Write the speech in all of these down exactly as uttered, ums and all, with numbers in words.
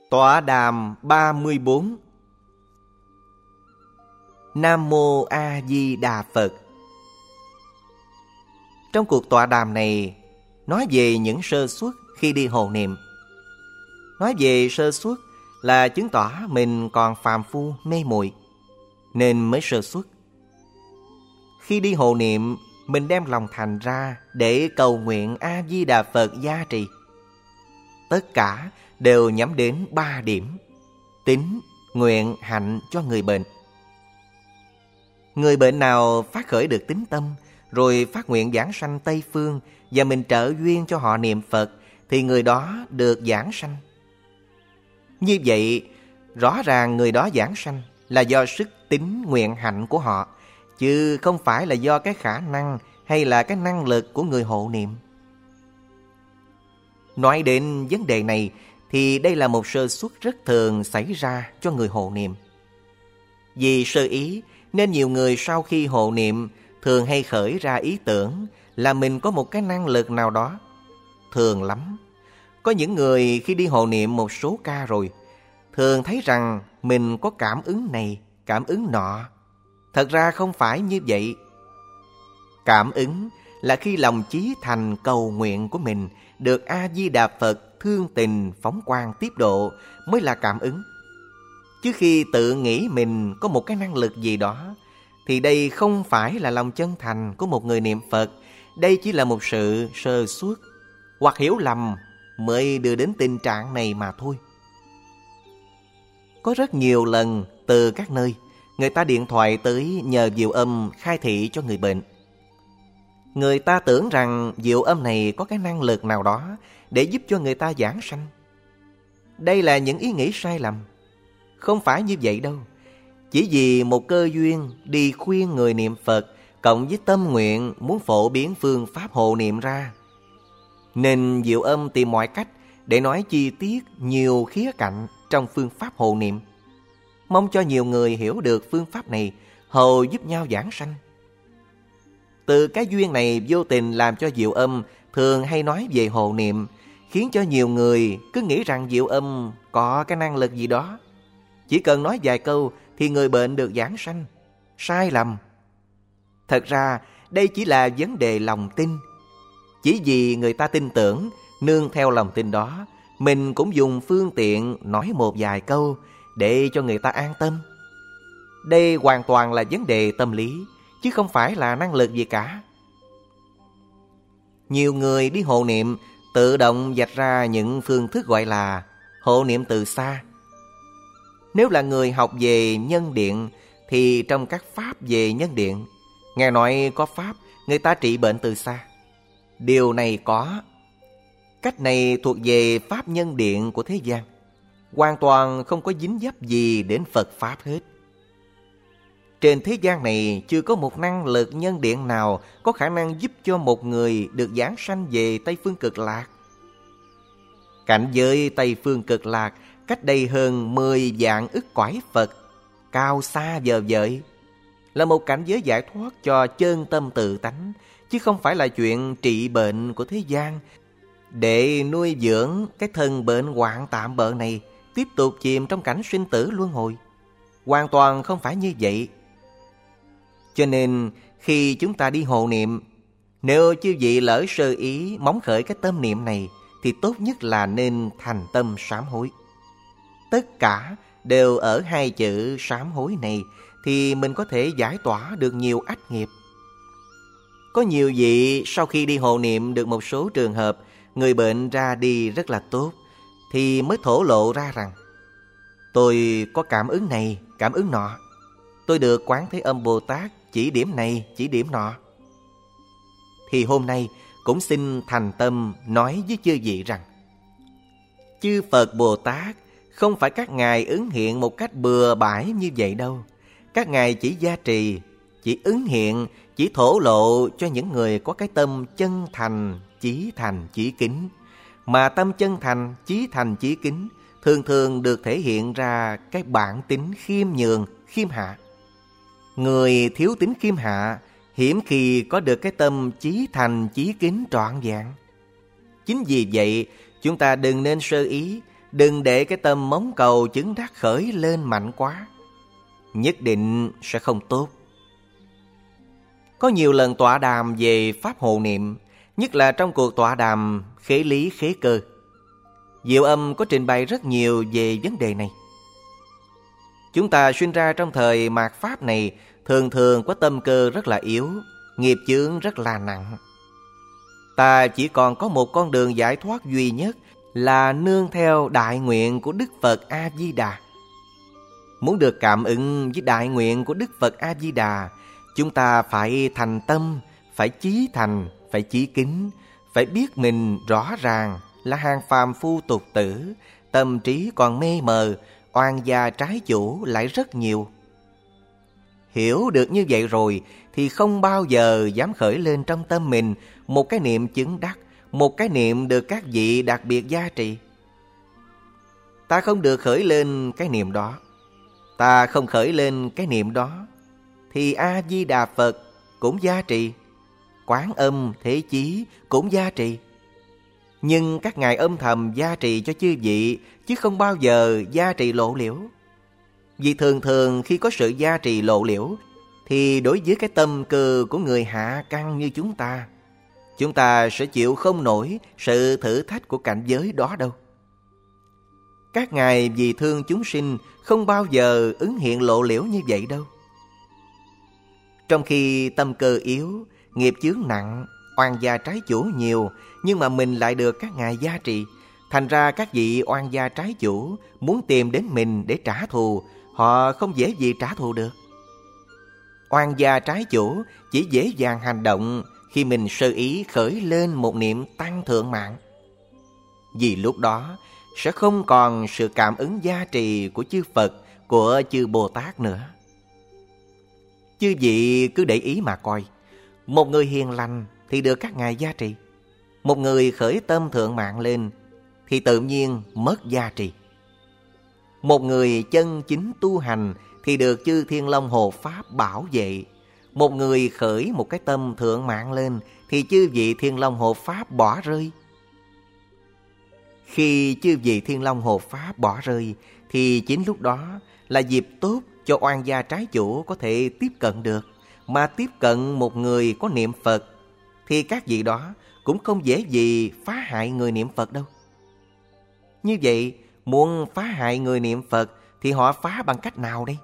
Tọa đàm ba mươi bốn. Nam Mô A Di Đà Phật. Trong cuộc tọa đàm này, nói về những sơ suất khi đi hộ niệm. Nói về sơ suất là chứng tỏ mình còn phàm phu mê muội nên mới sơ suất. Khi đi hộ niệm, mình đem lòng thành ra để cầu nguyện A Di Đà Phật gia trì. Tất cả đều nhắm đến ba điểm: tín, nguyện, hạnh cho người bệnh. Người bệnh nào phát khởi được tín tâm, rồi phát nguyện giảng sanh Tây Phương và mình trợ duyên cho họ niệm Phật, thì người đó được giảng sanh. Như vậy, rõ ràng người đó giảng sanh là do sức tín nguyện hạnh của họ, chứ không phải là do cái khả năng hay là cái năng lực của người hộ niệm. Nói đến vấn đề này thì đây là một sơ suất rất thường xảy ra cho người hộ niệm. Vì sơ ý nên nhiều người sau khi hộ niệm thường hay khởi ra ý tưởng là mình có một cái năng lực nào đó. Thường lắm, có những người khi đi hộ niệm một số ca rồi thường thấy rằng mình có cảm ứng này, cảm ứng nọ. Thật ra không phải như vậy. Cảm ứng là khi lòng chí thành cầu nguyện của mình được A-di-đà Phật thương tình phóng quang tiếp độ mới là cảm ứng. Chứ khi tự nghĩ mình có một cái năng lực gì đó thì đây không phải là lòng chân thành của một người niệm Phật. Đây chỉ là một sự sơ suất hoặc hiểu lầm mới đưa đến tình trạng này mà thôi. Có rất nhiều lần từ các nơi người ta điện thoại tới nhờ diệu âm khai thị cho người bệnh. Người ta tưởng rằng diệu âm này có cái năng lực nào đó để giúp cho người ta giảng sanh. Đây là những ý nghĩ sai lầm. Không phải như vậy đâu. Chỉ vì một cơ duyên đi khuyên người niệm Phật cộng với tâm nguyện muốn phổ biến phương pháp hộ niệm ra, nên diệu âm tìm mọi cách để nói chi tiết nhiều khía cạnh trong phương pháp hộ niệm, mong cho nhiều người hiểu được phương pháp này, hầu giúp nhau giảng sanh. Từ cái duyên này vô tình làm cho diệu âm thường hay nói về hộ niệm, khiến cho nhiều người cứ nghĩ rằng diệu âm có cái năng lực gì đó. Chỉ cần nói vài câu thì người bệnh được giảng sanh. Sai lầm. Thật ra đây chỉ là vấn đề lòng tin. Chỉ vì người ta tin tưởng, nương theo lòng tin đó, mình cũng dùng phương tiện nói một vài câu để cho người ta an tâm. Đây hoàn toàn là vấn đề tâm lý, chứ không phải là năng lực gì cả. Nhiều người đi hộ niệm tự động vạch ra những phương thức gọi là hộ niệm từ xa. Nếu là người học về nhân điện thì trong các pháp về nhân điện, nghe nói có pháp người ta trị bệnh từ xa. Điều này có. Cách này thuộc về pháp nhân điện của thế gian, hoàn toàn không có dính dấp gì đến Phật Pháp hết. Trên thế gian này chưa có một năng lực nhân điện nào có khả năng giúp cho một người được giảng sanh về Tây Phương Cực Lạc. Cảnh giới Tây Phương Cực Lạc cách đây hơn mười vạn ức cõi Phật, cao xa vời vợi, là một cảnh giới giải thoát cho chân tâm tự tánh, chứ không phải là chuyện trị bệnh của thế gian để nuôi dưỡng cái thân bệnh hoạn tạm bợ này tiếp tục chìm trong cảnh sinh tử luân hồi. Hoàn toàn không phải như vậy. Cho nên khi chúng ta đi hộ niệm, nếu chư vị lỡ sơ ý móng khởi cái tâm niệm này thì tốt nhất là nên thành tâm sám hối. Tất cả đều ở hai chữ sám hối này thì mình có thể giải tỏa được nhiều ách nghiệp. Có nhiều vị sau khi đi hộ niệm được một số trường hợp người bệnh ra đi rất là tốt thì mới thổ lộ ra rằng tôi có cảm ứng này, cảm ứng nọ. Tôi được Quán Thế Âm Bồ Tát chỉ điểm này, chỉ điểm nọ. Thì hôm nay cũng xin thành tâm nói với chư vị rằng chư Phật Bồ Tát không phải các ngài ứng hiện một cách bừa bãi như vậy đâu. Các ngài chỉ gia trì, chỉ ứng hiện, chỉ thổ lộ cho những người có cái tâm chân thành, chí thành, chí kính. Mà tâm chân thành, chí thành, chí kính thường thường được thể hiện ra cái bản tính khiêm nhường, khiêm hạ. Người thiếu tính khiêm hạ hiếm khi có được cái tâm chí thành, chí kính trọn vẹn. Chính vì vậy chúng ta đừng nên sơ ý, Đừng để cái tâm móng cầu chứng đắc khởi lên mạnh quá, nhất định sẽ không tốt. Có nhiều lần tọa đàm về pháp hộ niệm, nhất là trong cuộc tọa đàm khế lý khế cơ, Diệu Âm có trình bày rất nhiều về vấn đề này. Chúng ta sinh ra trong thời mạt Pháp này thường thường có tâm cơ rất là yếu, nghiệp chướng rất là nặng. Ta chỉ còn có một con đường giải thoát duy nhất là nương theo đại nguyện của Đức Phật A-di-đà. Muốn được cảm ứng với đại nguyện của Đức Phật A-di-đà, chúng ta phải thành tâm, phải chí thành, phải chí kính, phải biết mình rõ ràng là hàng phàm phu tục tử, tâm trí còn mê mờ, oan gia trái chủ lại rất nhiều. Hiểu được như vậy rồi thì không bao giờ dám khởi lên trong tâm mình một cái niệm chứng đắc, một cái niệm được các vị đặc biệt gia trì. Ta không được khởi lên cái niệm đó, ta không khởi lên cái niệm đó, thì A-di-đà Phật cũng gia trì, Quán Âm Thế Chí cũng gia trì. Nhưng các ngài âm thầm gia trì cho chư vị, chứ không bao giờ gia trì lộ liễu. Vì thường thường khi có sự gia trì lộ liễu, thì đối với cái tâm cơ của người hạ căn như chúng ta, chúng ta sẽ chịu không nổi sự thử thách của cảnh giới đó đâu. Các ngài vì thương chúng sinh không bao giờ ứng hiện lộ liễu như vậy đâu. Trong khi tâm cơ yếu, nghiệp chướng nặng, oan gia trái chủ nhiều, nhưng mà mình lại được các ngài gia trì, thành ra các vị oan gia trái chủ muốn tìm đến mình để trả thù, họ không dễ gì trả thù được. Oan gia trái chủ chỉ dễ dàng hành động khi mình sơ ý khởi lên một niệm tăng thượng mạng. Vì lúc đó sẽ không còn sự cảm ứng gia trì của chư Phật, của chư Bồ Tát nữa. Chư vị cứ để ý mà coi, một người hiền lành thì được các ngài gia trì, một người khởi tâm thượng mạng lên thì tự nhiên mất gia trì. Một người chân chính tu hành thì được chư Thiên Long Hộ Pháp bảo vệ. Một người khởi một cái tâm thượng mạng lên thì chư vị Thiên Long Hộ Pháp bỏ rơi. Khi chư vị Thiên Long Hộ Pháp bỏ rơi thì chính lúc đó là dịp tốt cho oan gia trái chủ có thể tiếp cận được. Mà tiếp cận một người có niệm Phật thì các vị đó cũng không dễ gì phá hại người niệm Phật đâu. Như vậy, muốn phá hại người niệm Phật thì họ phá bằng cách nào đây?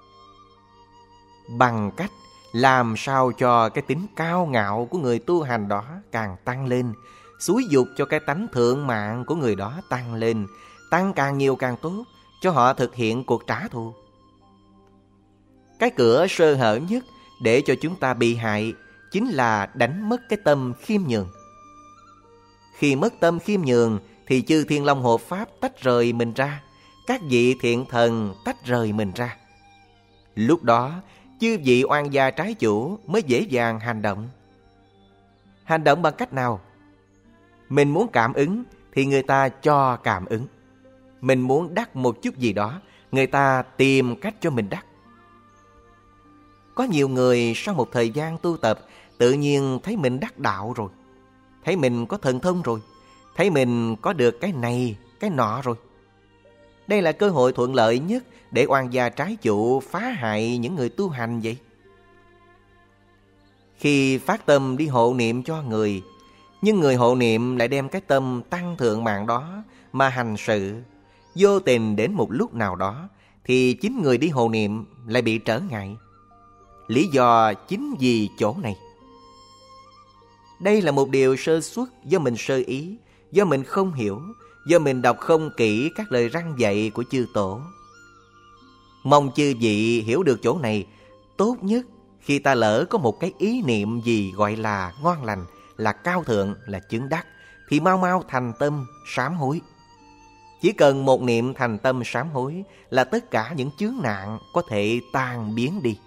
Bằng cách làm sao cho cái tính cao ngạo của người tu hành đó càng tăng lên, xúi dục cho cái tánh thượng mạng của người đó tăng lên, tăng càng nhiều càng tốt, cho họ thực hiện cuộc trả thù. Cái cửa sơ hở nhất để cho chúng ta bị hại chính là đánh mất cái tâm khiêm nhường. Khi mất tâm khiêm nhường thì chư Thiên Long Hộ Pháp tách rời mình ra, các vị thiện thần tách rời mình ra. Lúc đó chư vị oan gia trái chủ mới dễ dàng hành động. Hành động bằng cách nào? Mình muốn cảm ứng thì người ta cho cảm ứng. Mình muốn đắc một chút gì đó, người ta tìm cách cho mình đắc. Có nhiều người sau một thời gian tu tập tự nhiên thấy mình đắc đạo rồi, thấy mình có thần thông rồi, thấy mình có được cái này, cái nọ rồi. Đây là cơ hội thuận lợi nhất để oan gia trái chủ phá hại những người tu hành vậy. Khi phát tâm đi hộ niệm cho người, nhưng người hộ niệm lại đem cái tâm tăng thượng mạng đó mà hành sự, vô tình đến một lúc nào đó thì chính người đi hộ niệm lại bị trở ngại. Lý do chính vì chỗ này. Đây là một điều sơ suất do mình sơ ý, do mình không hiểu, do mình đọc không kỹ các lời răn dạy của chư tổ. Mong chư vị hiểu được chỗ này. Tốt nhất khi ta lỡ có một cái ý niệm gì gọi là ngon lành, là cao thượng, là chứng đắc, thì mau mau thành tâm sám hối. Chỉ cần một niệm thành tâm sám hối là tất cả những chướng nạn có thể tan biến đi.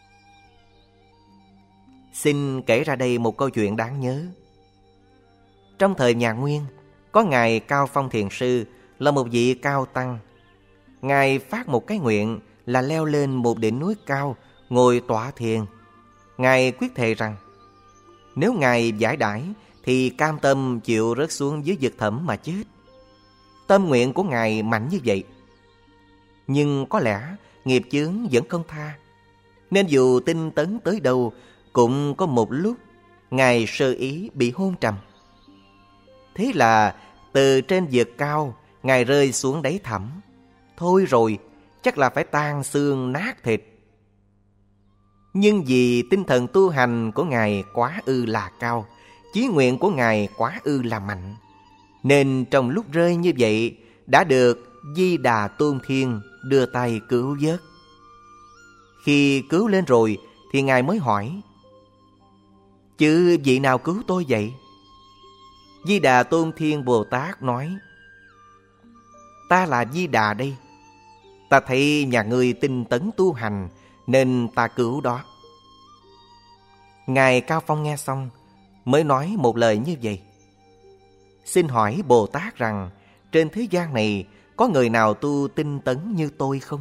Xin kể ra đây một câu chuyện đáng nhớ. Trong thời nhà Nguyên, có Ngài Cao Phong Thiền Sư là một vị cao tăng. Ngài phát một cái nguyện là leo lên một đỉnh núi cao, ngồi tọa thiền. Ngài quyết thề rằng nếu Ngài giải đãi thì cam tâm chịu rớt xuống dưới vực thẳm mà chết. tâm nguyện của Ngài mạnh như vậy. Nhưng có lẽ nghiệp chướng vẫn không tha, nên dù tinh tấn tới đâu cũng có một lúc Ngài sơ ý bị hôn trầm. Thế là từ trên vực cao Ngài rơi xuống đáy thẳm. Thôi rồi, chắc là phải tan xương nát thịt. Nhưng vì tinh thần tu hành của Ngài quá ư là cao, chí nguyện của Ngài quá ư là mạnh, nên trong lúc rơi như vậy đã được Di Đà Tôn Thiên đưa tay cứu vớt. Khi cứu lên rồi thì Ngài mới hỏi: chứ vị nào cứu tôi vậy? Di Đà Tôn Thiên Bồ Tát nói: ta là Di Đà đây. Ta thấy nhà ngươi tinh tấn tu hành nên ta cứu đó. Ngài Cao Phong nghe xong mới nói một lời như vậy: xin hỏi Bồ Tát rằng trên thế gian này có người nào tu tinh tấn như tôi không?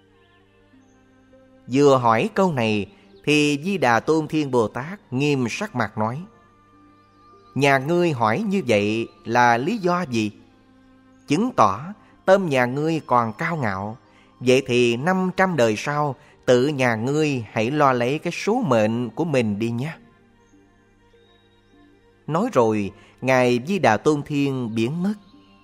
Vừa hỏi câu này thì Di Đà Tôn Thiên Bồ Tát nghiêm sắc mặt nói: nhà ngươi hỏi như vậy là lý do gì? Chứng tỏ tâm nhà ngươi còn cao ngạo. Vậy thì năm trăm đời sau tự nhà ngươi hãy lo lấy cái số mệnh của mình đi nhé. Nói rồi Ngài Di Đà Tôn Thiên biến mất.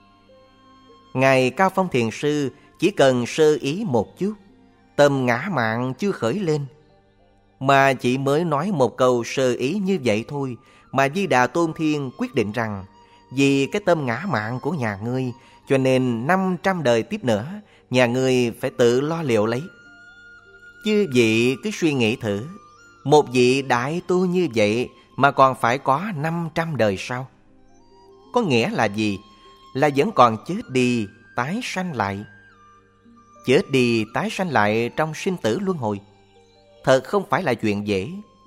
Ngài Cao Phong Thiền Sư chỉ cần sơ ý một chút, tâm ngã mạn chưa khởi lên, mà chỉ mới nói một câu sơ ý như vậy thôi mà Di Đà Tôn Thiên quyết định rằng vì cái tâm ngã mạn của nhà ngươi cho nên năm trăm đời tiếp nữa nhà ngươi phải tự lo liệu lấy. Chư vị cứ suy nghĩ thử, một vị đại tu như vậy mà còn phải có năm trăm đời sau. Có nghĩa là gì? Là vẫn còn chết đi tái sanh lại. Chết đi tái sanh lại trong sinh tử luân hồi, thật không phải là chuyện dễ.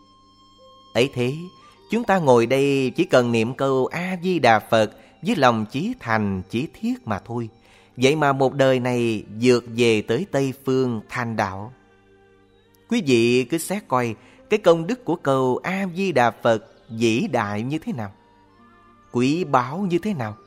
Ấy thế, chúng ta ngồi đây chỉ cần niệm câu A-di-đà Phật với lòng chí thành chí thiết mà thôi. Vậy mà một đời này vượt về tới Tây Phương thành đạo. Quý vị cứ xét coi cái công đức của câu A-di-đà Phật vĩ đại như thế nào, quý báu như thế nào.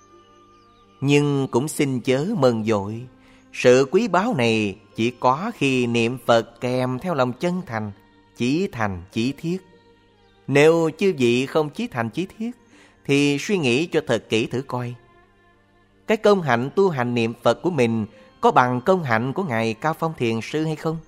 Nhưng cũng xin chớ mừng vội, sự quý báu này chỉ có khi niệm Phật kèm theo lòng chân thành, chí thành chí thiết. Nếu chư vị không chí thành chí thiết thì suy nghĩ cho thật kỹ thử coi, cái công hạnh tu hành niệm Phật của mình có bằng công hạnh của Ngài Cao Phong Thiền Sư hay không?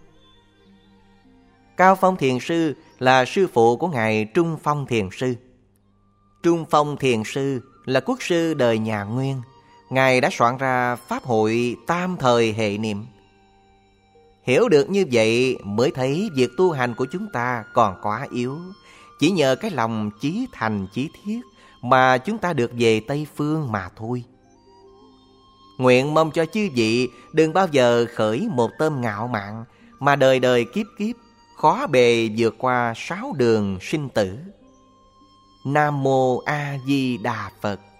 Cao Phong Thiền Sư là sư phụ của Ngài Trung Phong Thiền Sư. Trung Phong Thiền Sư là quốc sư đời nhà Nguyên. Ngài đã soạn ra Pháp hội Tam Thời Hệ Niệm. Hiểu được như vậy mới thấy việc tu hành của chúng ta còn quá yếu. Chỉ nhờ cái lòng chí thành chí thiết mà chúng ta được về Tây Phương mà thôi. Nguyện mong cho chư vị đừng bao giờ khởi một tâm ngạo mạn mà đời đời kiếp kiếp khó bề vượt qua sáu đường sinh tử. Nam Mô A Di Đà Phật.